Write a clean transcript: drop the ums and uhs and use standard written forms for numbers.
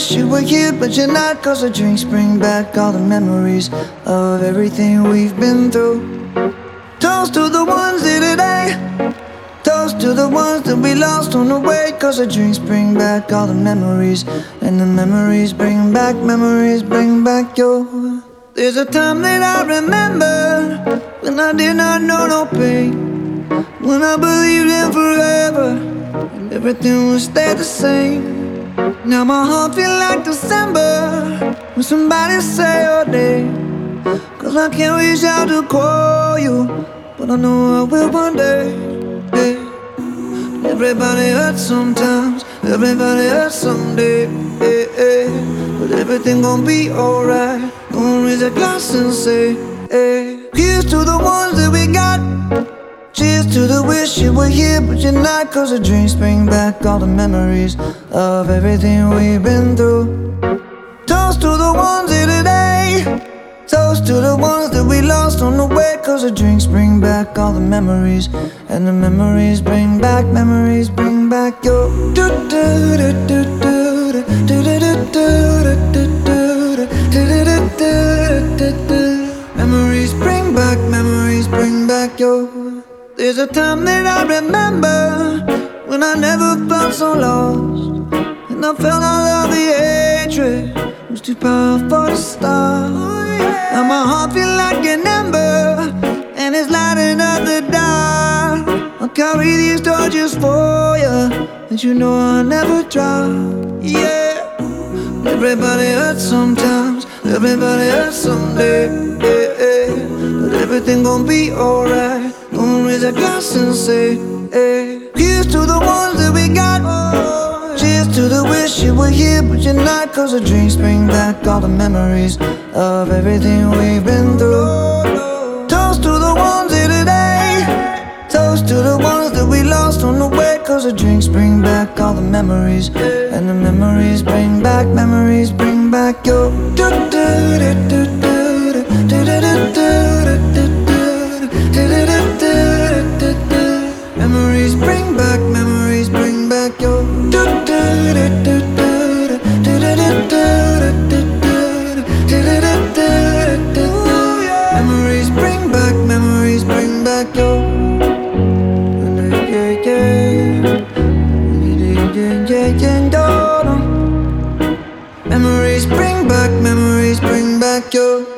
wish you were here, but you're not. Cause the drinks bring back all the memories of everything we've been through. Toast to the ones here today. Toast to the ones that we lost on the way. Cause the drinks bring back all the memories, and the memories bring back your. There's a time that I remember when I did not know no pain, when I believed in forever and everything would stay the same. Now my heart feel like December when somebody say your name. Cause I can't reach out to call you, but I know I will one day. Hey. Everybody hurts sometimes, everybody hurts someday. Hey, hey. But everything gon' be alright. Gonna raise a glass and say, hey. Here's to the ones that we got. Cheers to the wish you were here, but you're not. Cause the drinks bring back all the memories of everything we've been through. Toast to the ones here today. Toast to the ones that we lost on the way. Cause the drinks bring back all the memories, and the memories bring back your. Memories bring back your. There's a time that I remember when I never felt so lost, and I felt all of the hatred was too powerful to stop. Now my heart feel like an ember, and it's lighting up the dark. I'll carry these torches for you, and you know I'll never drop. Yeah. Everybody hurts sometimes, everybody hurts someday. Yeah, yeah. But everything gon' be alright. Gonna raise a glass and say, hey. Here's to the ones that we got. Cheers to the wish you were here, but you're not. Cause the drinks bring back all the memories of everything we've been through. Toast to the ones here today. Toast to the ones that we lost on the way. Cause the drinks bring back all the memories, and the memories bring back your. Memories bring back your. Memories bring back your. Memories bring back your.